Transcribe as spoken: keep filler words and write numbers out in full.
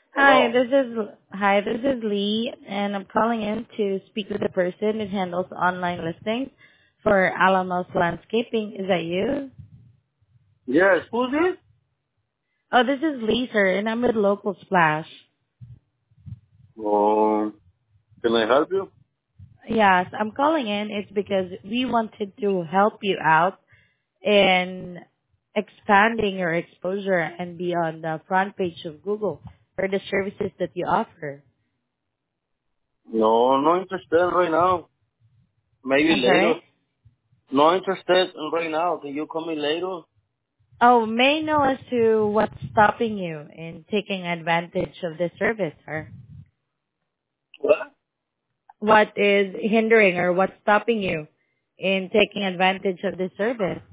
Hi, Hello. this is hi, this is Lee, and I'm calling in to speak with the person that handles online listings for Alamos Landscaping. Is that you? Yes, who's this? Oh, this is Lee, sir, and I'm with Local Splash. Um, can I help you? Yes, I'm calling in. It's because we wanted to help you out in expanding your exposure and be on the front page of Google for the services that you offer. No, no interested right now. Maybe I'm later. sorry? No interested right now. Can you call me later? Oh, may I know as to what's stopping you in taking advantage of this service, or What? what is hindering or what's stopping you in taking advantage of this service?